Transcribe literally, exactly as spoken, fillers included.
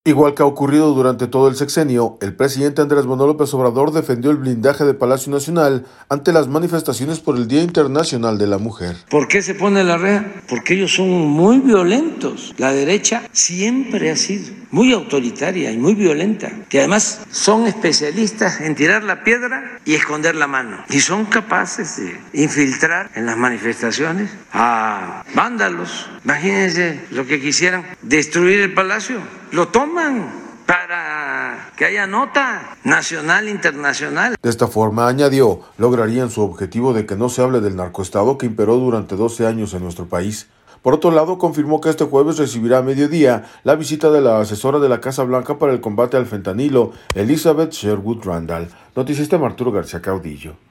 Igual que ha ocurrido durante todo el sexenio, el presidente Andrés Manuel López Obrador defendió el blindaje de Palacio Nacional ante las manifestaciones por el Día Internacional de la Mujer. ¿Por qué se pone la reja? Porque ellos son muy violentos. La derecha siempre ha sido muy autoritaria y muy violenta, que además son especialistas en tirar la piedra y esconder la mano. Y son capaces de infiltrar en las manifestaciones a vándalos. Imagínense lo que quisieran, destruir el palacio. Lo toman para que haya nota nacional, internacional. De esta forma, añadió, lograrían su objetivo de que no se hable del narcoestado que imperó durante doce años en nuestro país. Por otro lado, confirmó que este jueves recibirá a mediodía la visita de la asesora de la Casa Blanca para el combate al fentanilo, Elizabeth Sherwood Randall. Noticista Arturo García Caudillo.